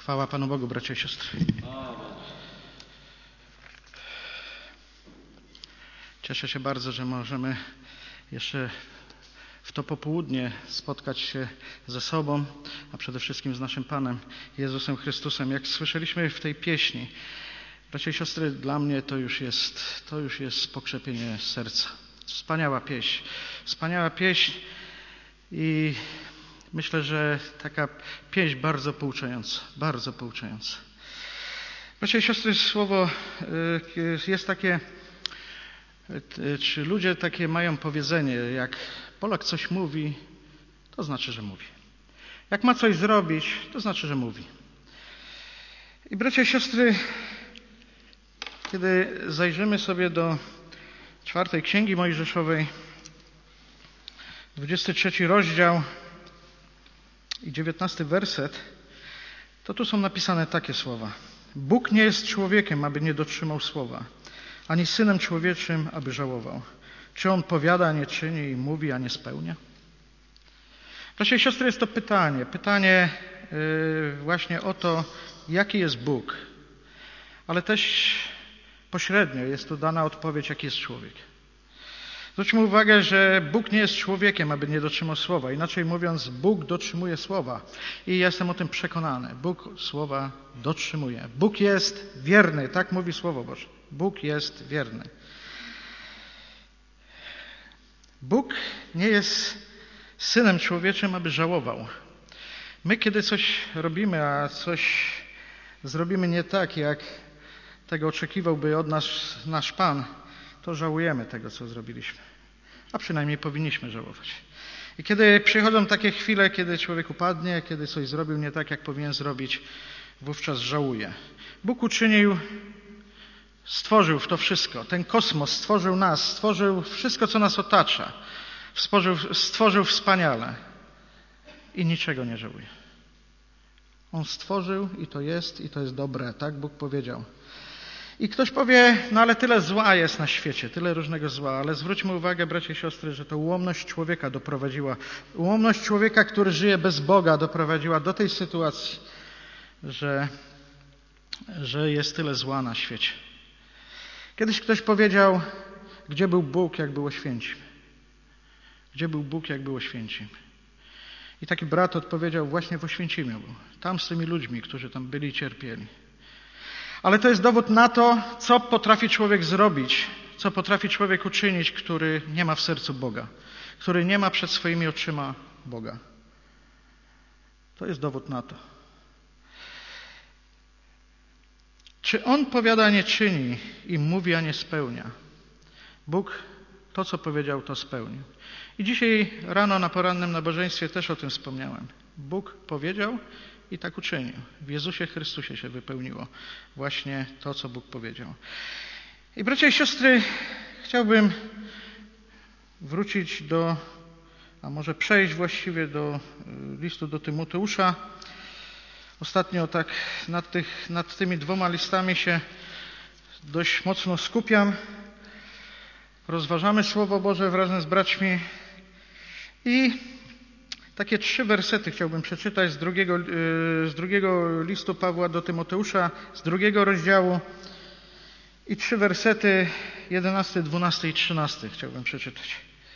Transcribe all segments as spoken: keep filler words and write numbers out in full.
Chwała Panu Bogu, bracia i siostry. Cieszę się bardzo, że możemy jeszcze w to popołudnie spotkać się ze sobą, a przede wszystkim z naszym Panem Jezusem Chrystusem. Jak słyszeliśmy w tej pieśni, bracia i siostry, dla mnie to już jest, to już jest pokrzepienie serca. Wspaniała pieśń. Wspaniała pieśń i myślę, że taka pieśń bardzo pouczająca, bardzo pouczająca. Bracia i siostry, słowo jest takie, czy ludzie takie mają powiedzenie, jak Polak coś mówi, to znaczy, że mówi. Jak ma coś zrobić, to znaczy, że mówi. I bracia i siostry, kiedy zajrzymy sobie do czwartej Księgi Mojżeszowej, dwudziesty trzeci rozdział i dziewiętnasty werset, to tu są napisane takie słowa. Bóg nie jest człowiekiem, aby nie dotrzymał słowa, ani synem człowieczym, aby żałował. Czy on powiada, a nie czyni i mówi, a nie spełnia? Bracia i siostry, jest to pytanie. Pytanie yy, właśnie o to, jaki jest Bóg. Ale też pośrednio jest tu dana odpowiedź, jaki jest człowiek. Zwróćmy uwagę, że Bóg nie jest człowiekiem, aby nie dotrzymał słowa. Inaczej mówiąc, Bóg dotrzymuje słowa. I jestem o tym przekonany. Bóg słowa dotrzymuje. Bóg jest wierny. Tak mówi Słowo Boże. Bóg jest wierny. Bóg nie jest synem człowieczym, aby żałował. My, kiedy coś robimy, a coś zrobimy nie tak, jak tego oczekiwałby od nas nasz Pan, to żałujemy tego, co zrobiliśmy. A przynajmniej powinniśmy żałować. I kiedy przychodzą takie chwile, kiedy człowiek upadnie, kiedy coś zrobił nie tak, jak powinien zrobić, wówczas żałuje. Bóg uczynił, stworzył to wszystko, ten kosmos, stworzył nas, stworzył wszystko, co nas otacza. Stworzył, stworzył wspaniale i niczego nie żałuje. On stworzył i to jest, i to jest dobre, tak Bóg powiedział. I ktoś powie, no ale tyle zła jest na świecie, tyle różnego zła, ale zwróćmy uwagę, bracia i siostry, że to ułomność człowieka doprowadziła, ułomność człowieka, który żyje bez Boga, doprowadziła do tej sytuacji, że, że jest tyle zła na świecie. Kiedyś ktoś powiedział, gdzie był Bóg, jak było Święcim? Gdzie był Bóg, jak było Święcim? I taki brat odpowiedział, właśnie w Oświęcimiu był. Tam z tymi ludźmi, którzy tam byli i cierpieli. Ale to jest dowód na to, co potrafi człowiek zrobić, co potrafi człowiek uczynić, który nie ma w sercu Boga, który nie ma przed swoimi oczyma Boga. To jest dowód na to. Czy On powiada, a nie czyni i mówi, a nie spełnia? Bóg to, co powiedział, to spełnił. I dzisiaj rano na porannym nabożeństwie też o tym wspomniałem. Bóg powiedział i tak uczynił. W Jezusie Chrystusie się wypełniło właśnie to, co Bóg powiedział. I bracia i siostry, chciałbym wrócić do, a może przejść właściwie do listu do Tymoteusza. Ostatnio tak nad, tych, nad tymi dwoma listami się dość mocno skupiam. Rozważamy Słowo Boże razem z braćmi i takie trzy wersety chciałbym przeczytać z drugiego, z drugiego listu Pawła do Tymoteusza, z drugiego rozdziału i trzy wersety, jedenasty, dwunasty i trzynasty chciałbym przeczytać.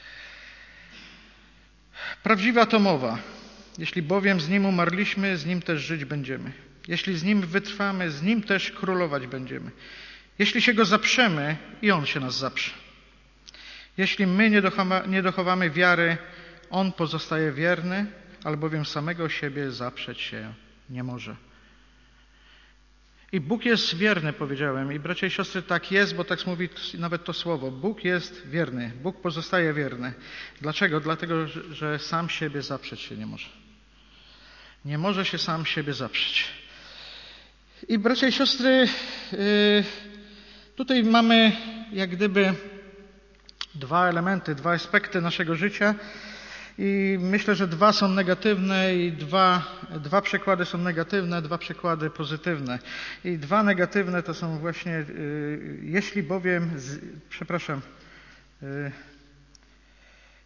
Prawdziwa to mowa. Jeśli bowiem z Nim umarliśmy, z Nim też żyć będziemy. Jeśli z Nim wytrwamy, z Nim też królować będziemy. Jeśli się Go zaprzemy, i On się nas zaprze. Jeśli my nie, dochowa, nie dochowamy wiary, On pozostaje wierny, albowiem samego siebie zaprzeć się nie może. I Bóg jest wierny, powiedziałem. I bracia i siostry, tak jest, bo tak mówi nawet to słowo. Bóg jest wierny. Bóg pozostaje wierny. Dlaczego? Dlatego, że sam siebie zaprzeć się nie może. Nie może się sam siebie zaprzeć. I bracia i siostry, tutaj mamy jak gdyby dwa elementy, dwa aspekty naszego życia. I myślę, że dwa są negatywne i dwa, dwa przykłady są negatywne, dwa przykłady pozytywne. I dwa negatywne to są właśnie, y, jeśli bowiem, z, przepraszam, y,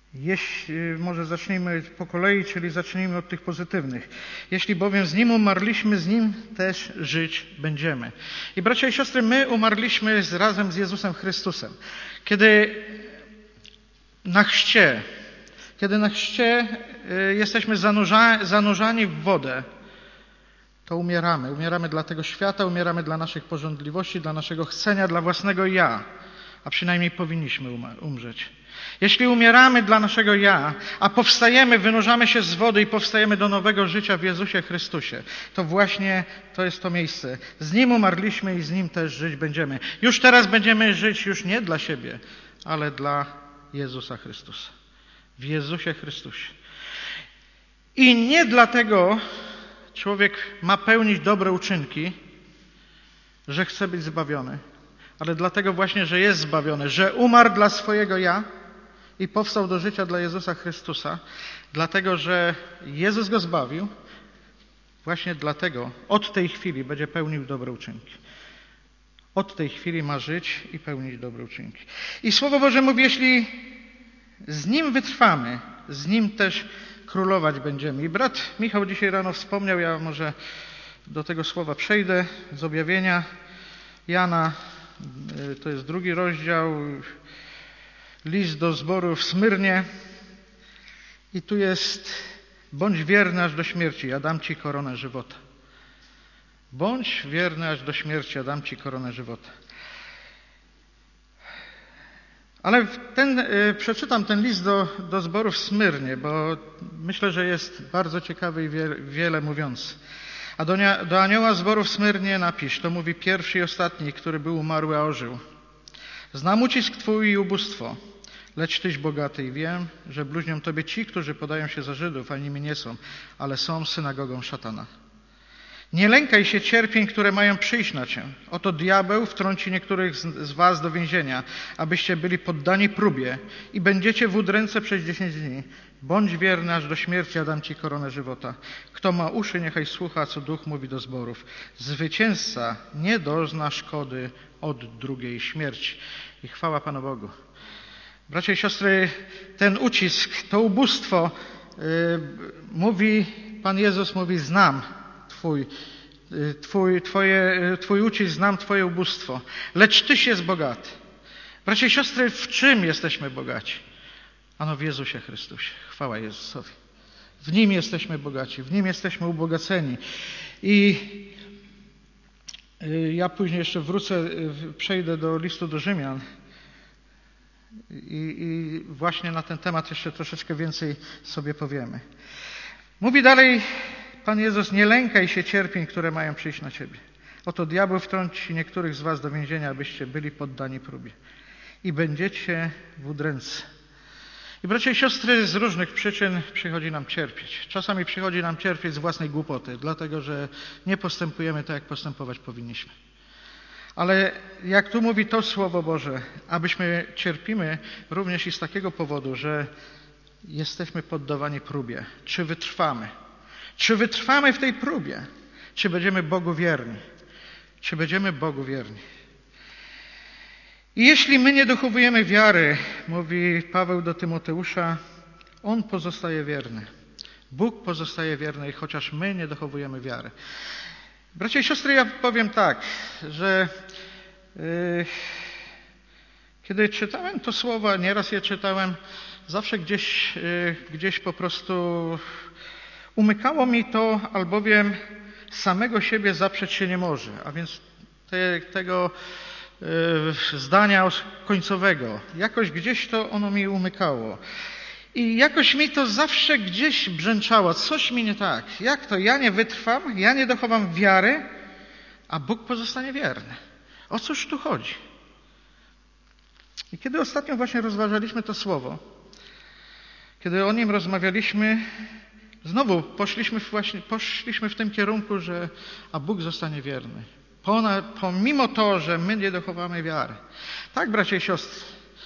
Jeśli, może zacznijmy po kolei, czyli zacznijmy od tych pozytywnych. Jeśli bowiem z Nim umarliśmy, z Nim też żyć będziemy. I bracia i siostry, my umarliśmy z, razem z Jezusem Chrystusem. Kiedy na chrzcie, kiedy na chrzcie y, jesteśmy zanurza, zanurzani w wodę, to umieramy. Umieramy dla tego świata, umieramy dla naszych pożądliwości, dla naszego chcenia, dla własnego ja. A przynajmniej powinniśmy umrzeć. Jeśli umieramy dla naszego ja, a powstajemy, wynurzamy się z wody i powstajemy do nowego życia w Jezusie Chrystusie, to właśnie to jest to miejsce. Z Nim umarliśmy i z Nim też żyć będziemy. Już teraz będziemy żyć już nie dla siebie, ale dla Jezusa Chrystusa. W Jezusie Chrystusie. I nie dlatego człowiek ma pełnić dobre uczynki, że chce być zbawiony, ale dlatego właśnie, że jest zbawiony, że umarł dla swojego ja i powstał do życia dla Jezusa Chrystusa, dlatego, że Jezus go zbawił, właśnie dlatego od tej chwili będzie pełnił dobre uczynki. Od tej chwili ma żyć i pełnić dobre uczynki. I Słowo Boże mówi, jeśli z Nim wytrwamy, z Nim też królować będziemy. I brat Michał dzisiaj rano wspomniał, ja może do tego słowa przejdę, z objawienia Jana, to jest drugi rozdział, list do zboru w Smyrnie. I tu jest: bądź wierny aż do śmierci, ja dam Ci koronę żywota. Bądź wierny aż do śmierci, ja dam Ci koronę żywota. Ale ten, przeczytam ten list do, do zboru w Smyrnie, bo myślę, że jest bardzo ciekawy i wie, wiele mówiący. A do, do anioła zboru w Smyrnie napisz, to mówi pierwszy i ostatni, który był umarły, a ożył. Znam ucisk Twój i ubóstwo, lecz Tyś bogaty i wiem, że bluźnią Tobie ci, którzy podają się za Żydów, a nimi nie są, ale są synagogą szatana. Nie lękaj się cierpień, które mają przyjść na Cię. Oto diabeł wtrąci niektórych z, z was do więzienia, abyście byli poddani próbie i będziecie w udręce przez dziesięć dni. Bądź wierny aż do śmierci, a dam Ci koronę żywota. Kto ma uszy, niechaj słucha, co Duch mówi do zborów. Zwycięzca nie dozna szkody od drugiej śmierci. I chwała Panu Bogu. Bracia i siostry, ten ucisk, to ubóstwo, yy, mówi, Pan Jezus mówi, znam Twój, twój, twoje, twój ucisk, znam Twoje ubóstwo, lecz Tyś jest bogaty. Bracia i siostry, w czym jesteśmy bogaci? Ano w Jezusie Chrystusie. Chwała Jezusowi. W Nim jesteśmy bogaci, w Nim jesteśmy ubogaceni. I ja później jeszcze wrócę, przejdę do listu do Rzymian i, i właśnie na ten temat jeszcze troszeczkę więcej sobie powiemy. Mówi dalej Pan Jezus: nie lękaj się cierpień, które mają przyjść na Ciebie. Oto diabeł wtrąci niektórych z was do więzienia, abyście byli poddani próbie. I będziecie w udręce. I bracia i siostry, z różnych przyczyn przychodzi nam cierpieć. Czasami przychodzi nam cierpieć z własnej głupoty, dlatego że nie postępujemy tak, jak postępować powinniśmy. Ale jak tu mówi to Słowo Boże, abyśmy cierpimy również i z takiego powodu, że jesteśmy poddawani próbie. Czy wytrwamy? Czy wytrwamy w tej próbie? Czy będziemy Bogu wierni? Czy będziemy Bogu wierni? I jeśli my nie dochowujemy wiary, mówi Paweł do Tymoteusza, on pozostaje wierny. Bóg pozostaje wierny, chociaż my nie dochowujemy wiary. Bracia i siostry, ja powiem tak, że yy, kiedy czytałem to słowa, nieraz je czytałem, zawsze gdzieś, yy, gdzieś po prostu umykało mi to, albowiem samego siebie zaprzeć się nie może. A więc te, tego yy, zdania końcowego. Jakoś gdzieś to ono mi umykało. I jakoś mi to zawsze gdzieś brzęczało. Coś mi nie tak. Jak to? Ja nie wytrwam, ja nie dochowam wiary, a Bóg pozostanie wierny. O cóż tu chodzi? I kiedy ostatnio właśnie rozważaliśmy to słowo, kiedy o nim rozmawialiśmy, znowu poszliśmy właśnie, poszliśmy w tym kierunku, że a Bóg zostanie wierny. Ponad, pomimo to, że my nie dochowamy wiary. Tak, bracia i siostry,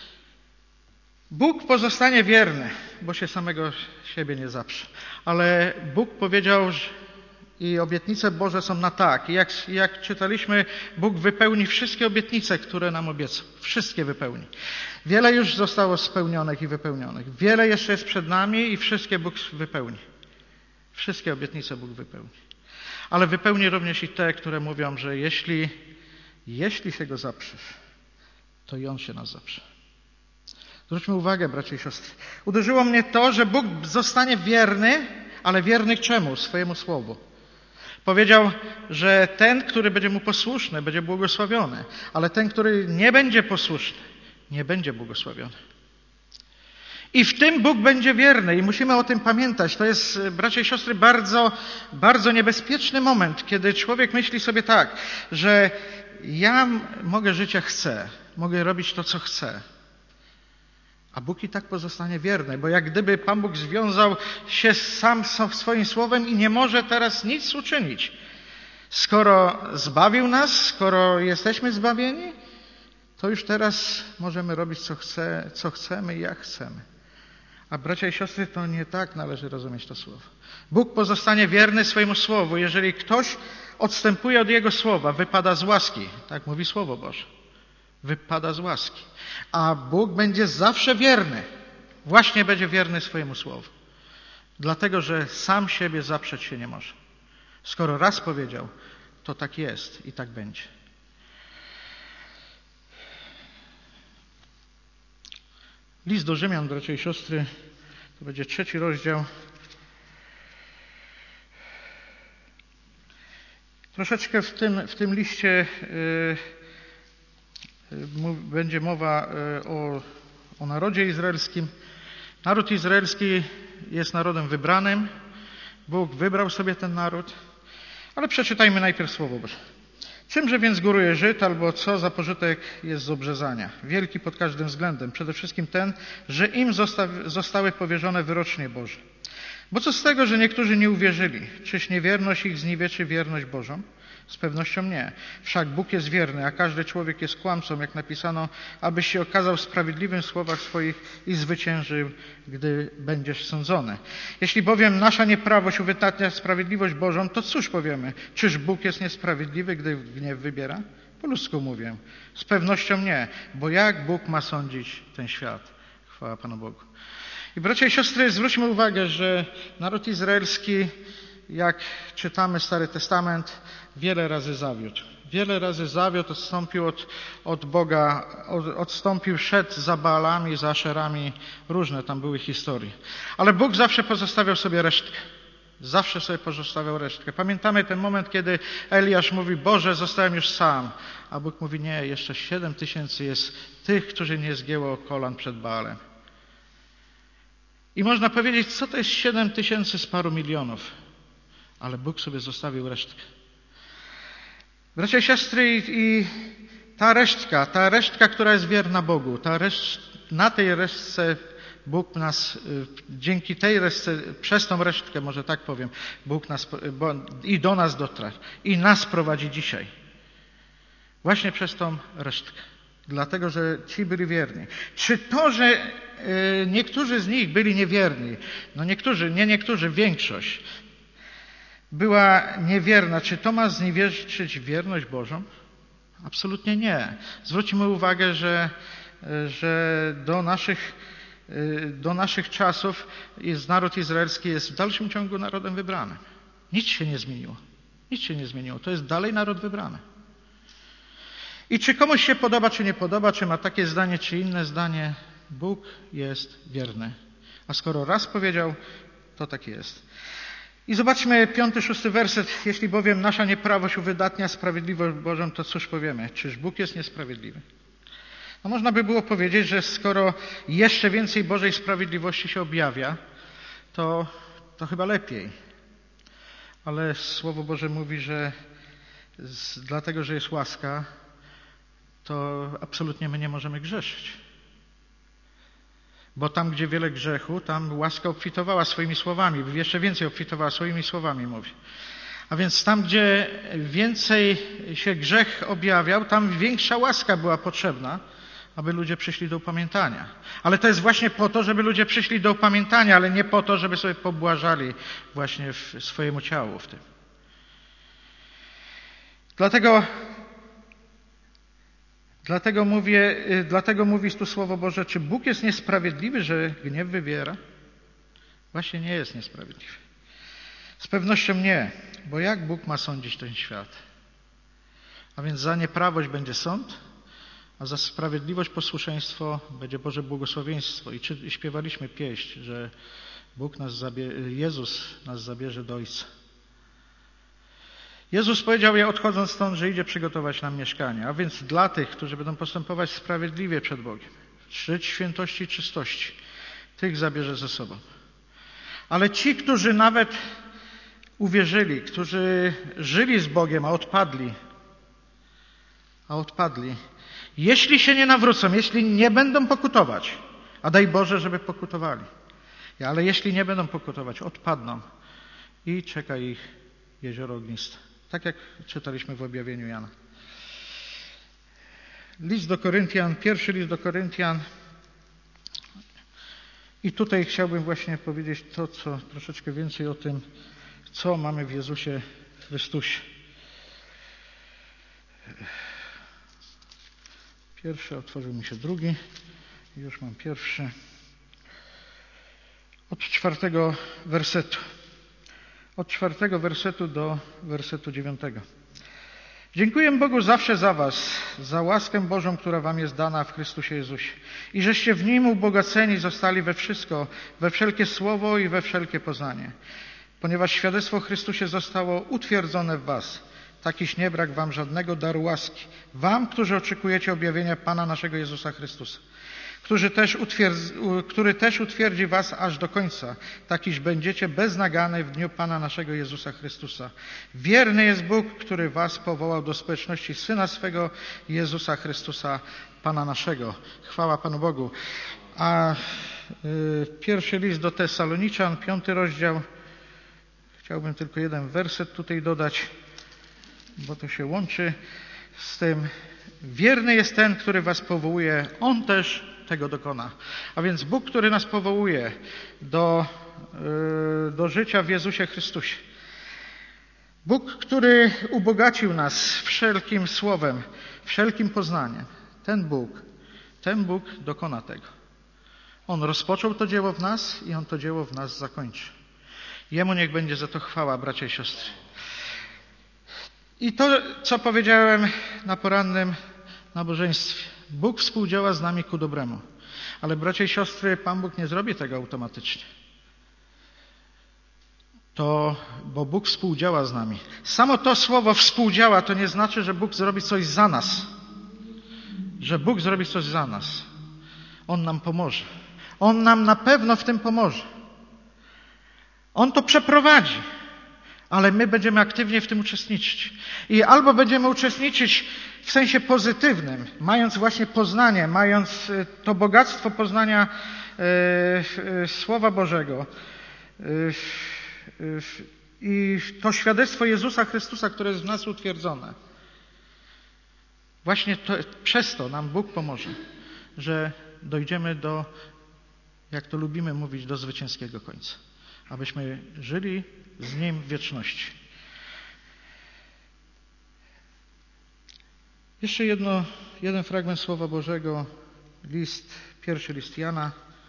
Bóg pozostanie wierny, bo się samego siebie nie zaprze. Ale Bóg powiedział, i obietnice Boże są na tak. I jak, jak czytaliśmy, Bóg wypełni wszystkie obietnice, które nam obiecał. Wszystkie wypełni. Wiele już zostało spełnionych i wypełnionych. Wiele jeszcze jest przed nami i wszystkie Bóg wypełni. Wszystkie obietnice Bóg wypełni. Ale wypełni również i te, które mówią, że jeśli, jeśli się Go zaprzesz, to i On się nas zaprze. Zwróćmy uwagę, bracia i siostry. Uderzyło mnie to, że Bóg zostanie wierny, ale wierny czemu? Swojemu słowu. Powiedział, że ten, który będzie Mu posłuszny, będzie błogosławiony, ale ten, który nie będzie posłuszny, nie będzie błogosławiony. I w tym Bóg będzie wierny i musimy o tym pamiętać. To jest, bracia i siostry, bardzo, bardzo niebezpieczny moment, kiedy człowiek myśli sobie tak, że ja mogę żyć jak chcę, mogę robić to, co chcę. A Bóg i tak pozostanie wierny, bo jak gdyby Pan Bóg związał się sam swoim słowem i nie może teraz nic uczynić. Skoro zbawił nas, skoro jesteśmy zbawieni, to już teraz możemy robić co, chce, co chcemy i jak chcemy. A bracia i siostry, to nie tak należy rozumieć to słowo. Bóg pozostanie wierny swojemu słowu. Jeżeli ktoś odstępuje od Jego słowa, wypada z łaski. Tak mówi Słowo Boże. Wypada z łaski. A Bóg będzie zawsze wierny. Właśnie będzie wierny swojemu słowu. Dlatego, że sam siebie zaprzeć się nie może. Skoro raz powiedział, to tak jest i tak będzie. List do Rzymian, bracia i siostry, to będzie trzeci rozdział. Troszeczkę w tym, w tym liście yy, yy, będzie mowa yy, o, o narodzie izraelskim. Naród izraelski jest narodem wybranym. Bóg wybrał sobie ten naród. Ale przeczytajmy najpierw Słowo Boże. Czymże więc góruje Żyd, albo co za pożytek jest z obrzezania? Wielki pod każdym względem. Przede wszystkim ten, że im zosta- zostały powierzone wyrocznie Boże. Bo co z tego, że niektórzy nie uwierzyli? Czyż niewierność ich zniweczy wierność Bożą? Z pewnością nie. Wszak Bóg jest wierny, a każdy człowiek jest kłamcą, jak napisano, abyś się okazał sprawiedliwym w słowach swoich i zwyciężył, gdy będziesz sądzony. Jeśli bowiem nasza nieprawość uwydatnia sprawiedliwość Bożą, to cóż powiemy? Czyż Bóg jest niesprawiedliwy, gdy gniew wybiera? Po ludzku mówię. Z pewnością nie, bo jak Bóg ma sądzić ten świat? Chwała Panu Bogu. I bracia i siostry, zwróćmy uwagę, że naród izraelski, jak czytamy Stary Testament, wiele razy zawiódł. Wiele razy zawiódł, odstąpił od, od Boga, od, odstąpił, szedł za Baalami, za Aszerami. Różne tam były historie. Ale Bóg zawsze pozostawiał sobie resztkę. Zawsze sobie pozostawiał resztkę. Pamiętamy ten moment, kiedy Eliasz mówi, Boże, zostałem już sam. A Bóg mówi, nie, jeszcze siedem tysięcy jest tych, którzy nie zgięło kolan przed Baalem. I można powiedzieć, co to jest siedem tysięcy z paru milionów. Ale Bóg sobie zostawił resztkę. Bracia i siostry, i ta resztka, ta resztka, która jest wierna Bogu, ta reszt, na tej resztce Bóg nas, dzięki tej resztce, przez tą resztkę, może tak powiem, Bóg nas, bo, i do nas dotarł, i nas prowadzi dzisiaj. Właśnie przez tą resztkę. Dlatego, że ci byli wierni. Czy to, że y, niektórzy z nich byli niewierni, no niektórzy, nie niektórzy, większość, była niewierna, czy to ma zniweczyć wierność Bożą? Absolutnie nie. Zwróćmy uwagę, że, że do naszych, do naszych czasów jest naród izraelski jest w dalszym ciągu narodem wybranym. Nic się nie zmieniło. Nic się nie zmieniło. To jest dalej naród wybrany. I czy komuś się podoba, czy nie podoba, czy ma takie zdanie, czy inne zdanie, Bóg jest wierny. A skoro raz powiedział, to tak jest. I zobaczmy piąty, szósty werset. Jeśli bowiem nasza nieprawość uwydatnia sprawiedliwość Bożą, to cóż powiemy? Czyż Bóg jest niesprawiedliwy? No można by było powiedzieć, że skoro jeszcze więcej Bożej sprawiedliwości się objawia, to, to chyba lepiej. Ale Słowo Boże mówi, że z, dlatego, że jest łaska, to absolutnie my nie możemy grzeszyć. Bo tam, gdzie wiele grzechu, tam łaska obfitowała swoimi słowami. Jeszcze więcej obfitowała swoimi słowami, mówi. A więc tam, gdzie więcej się grzech objawiał, tam większa łaska była potrzebna, aby ludzie przyszli do upamiętania. Ale to jest właśnie po to, żeby ludzie przyszli do upamiętania, ale nie po to, żeby sobie pobłażali właśnie w swojemu ciału w tym. Dlatego, dlatego, mówię, dlatego mówi tu Słowo Boże, czy Bóg jest niesprawiedliwy, że gniew wywiera? Właśnie nie jest niesprawiedliwy. Z pewnością nie, bo jak Bóg ma sądzić ten świat? A więc za nieprawość będzie sąd, a za sprawiedliwość, posłuszeństwo będzie Boże błogosławieństwo. I, czy, i śpiewaliśmy pieśń, że Bóg nas zabie- Jezus nas zabierze do Ojca. Jezus powiedział, ja odchodząc stąd, że idzie przygotować nam mieszkanie. A więc dla tych, którzy będą postępować sprawiedliwie przed Bogiem, żyć w świętości i czystości, tych zabierze ze sobą. Ale ci, którzy nawet uwierzyli, którzy żyli z Bogiem, a odpadli, a odpadli, jeśli się nie nawrócą, jeśli nie będą pokutować, a daj Boże, żeby pokutowali, ale jeśli nie będą pokutować, odpadną i czeka ich jezioro ogniste. Tak jak czytaliśmy w objawieniu Jana. List do Koryntian, pierwszy list do Koryntian. I tutaj chciałbym właśnie powiedzieć to, co troszeczkę więcej o tym, co mamy w Jezusie Chrystusie. Pierwszy, otworzył mi się drugi. Już mam pierwszy. Od czwartego wersetu. Od czwartego wersetu do wersetu dziewiątego. Dziękuję Bogu zawsze za was, za łaskę Bożą, która wam jest dana w Chrystusie Jezusie. I żeście w Nim ubogaceni zostali we wszystko, we wszelkie słowo i we wszelkie poznanie. Ponieważ świadectwo o Chrystusie zostało utwierdzone w was. Takiż nie brak wam żadnego daru łaski. Wam, którzy oczekujecie objawienia Pana naszego Jezusa Chrystusa. Który też, utwierdzi, który też utwierdzi was aż do końca. Takiż będziecie beznagany w dniu Pana naszego Jezusa Chrystusa. Wierny jest Bóg, który was powołał do społeczności Syna swego Jezusa Chrystusa, Pana naszego. Chwała Panu Bogu. A y, pierwszy list do Tesaloniczan, piąty rozdział. Chciałbym tylko jeden werset tutaj dodać, bo to się łączy z tym. Wierny jest ten, który was powołuje. On też tego dokona. A więc Bóg, który nas powołuje do, yy, do życia w Jezusie Chrystusie. Bóg, który ubogacił nas wszelkim słowem, wszelkim poznaniem. Ten Bóg, ten Bóg dokona tego. On rozpoczął to dzieło w nas i On to dzieło w nas zakończy. Jemu niech będzie za to chwała, bracia i siostry. I to, co powiedziałem na porannym nabożeństwie. Bóg współdziała z nami ku dobremu. Ale bracia i siostry, Pan Bóg nie zrobi tego automatycznie. To, bo Bóg współdziała z nami. Samo to słowo współdziała, to nie znaczy, że Bóg zrobi coś za nas. Że Bóg zrobi coś za nas. On nam pomoże. On nam na pewno w tym pomoże. On to przeprowadzi. Ale my będziemy aktywnie w tym uczestniczyć. I albo będziemy uczestniczyć w sensie pozytywnym, mając właśnie poznanie, mając to bogactwo poznania e, Słowa Bożego e, e, i to świadectwo Jezusa Chrystusa, które jest w nas utwierdzone. Właśnie to, przez to nam Bóg pomoże, że dojdziemy do, jak to lubimy mówić, do zwycięskiego końca. Abyśmy żyli z Nim w wieczności. Jeszcze jedno, jeden fragment Słowa Bożego, list, pierwszy list Jana,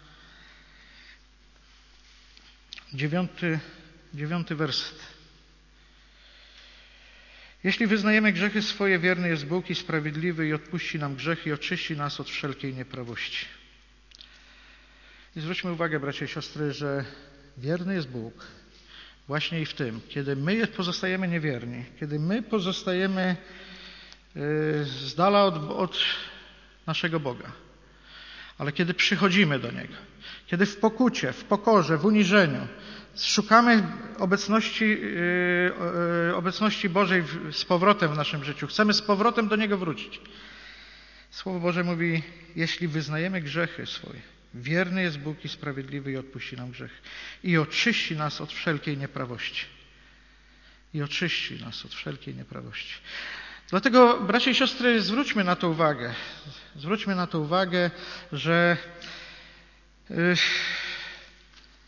dziewiąty, dziewiąty werset. Jeśli wyznajemy grzechy swoje, wierny jest Bóg i sprawiedliwy i odpuści nam grzechy i oczyści nas od wszelkiej nieprawości. I zwróćmy uwagę, bracia i siostry, że wierny jest Bóg właśnie i w tym, kiedy my pozostajemy niewierni, kiedy my pozostajemy z dala od, od naszego Boga, ale kiedy przychodzimy do Niego, kiedy w pokucie, w pokorze, w uniżeniu szukamy obecności, obecności Bożej z powrotem w naszym życiu, chcemy z powrotem do Niego wrócić. Słowo Boże mówi, jeśli wyznajemy grzechy swoje, wierny jest Bóg i sprawiedliwy i odpuści nam grzech. I oczyści nas od wszelkiej nieprawości. I oczyści nas od wszelkiej nieprawości. Dlatego, bracia i siostry, zwróćmy na to uwagę. Zwróćmy na to uwagę, że yy...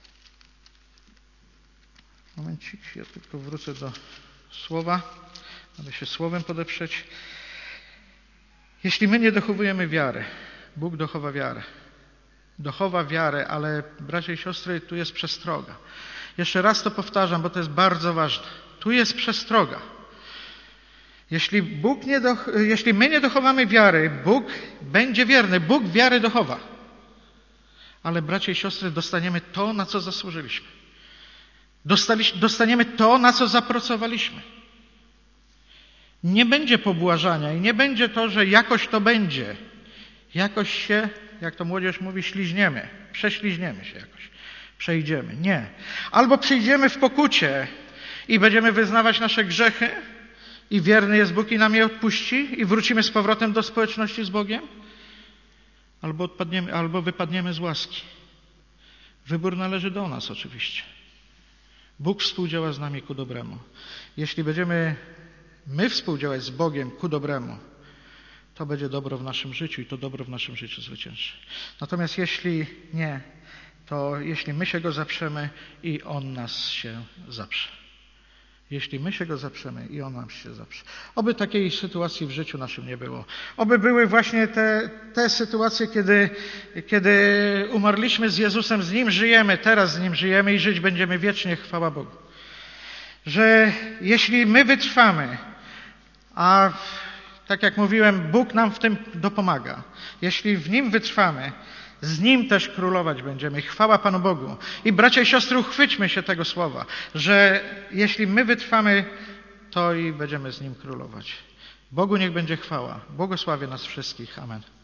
momencik, ja tylko wrócę do słowa. aby się słowem podeprzeć. Jeśli my nie dochowujemy wiary, Bóg dochowa wiarę. Dochowa wiarę, ale bracia i siostry, tu jest przestroga. Jeszcze raz to powtarzam, bo to jest bardzo ważne. Tu jest przestroga. Jeśli, Bóg nie do, jeśli my nie dochowamy wiary, Bóg będzie wierny. Bóg wiary dochowa. Ale bracia i siostry, dostaniemy to, na co zasłużyliśmy. Dostaliśmy, dostaniemy to, na co zapracowaliśmy. Nie będzie pobłażania i nie będzie to, że jakoś to będzie. Jakoś się, jak to młodzież mówi, śliźniemy. Prześliźniemy się jakoś. Przejdziemy. Nie. Albo przyjdziemy w pokucie i będziemy wyznawać nasze grzechy i wierny jest Bóg i nam je odpuści i wrócimy z powrotem do społeczności z Bogiem. Albo, odpadniemy, albo wypadniemy z łaski. Wybór należy do nas oczywiście. Bóg współdziała z nami ku dobremu. Jeśli będziemy my współdziałać z Bogiem ku dobremu, to będzie dobro w naszym życiu i to dobro w naszym życiu zwycięży. Natomiast jeśli nie, to jeśli my się Go zaprzemy i On nas się zaprze. Jeśli my się Go zaprzemy i On nam się zaprze. Oby takiej sytuacji w życiu naszym nie było. Oby były właśnie te, te sytuacje, kiedy, kiedy umarliśmy z Jezusem, z Nim żyjemy, teraz z Nim żyjemy i żyć będziemy wiecznie, chwała Bogu. Że jeśli my wytrwamy, a tak jak mówiłem, Bóg nam w tym dopomaga. Jeśli w Nim wytrwamy, z Nim też królować będziemy. Chwała Panu Bogu. I bracia i siostry, uchwyćmy się tego słowa, że jeśli my wytrwamy, to i będziemy z Nim królować. Bogu niech będzie chwała. Błogosławię nas wszystkich. Amen.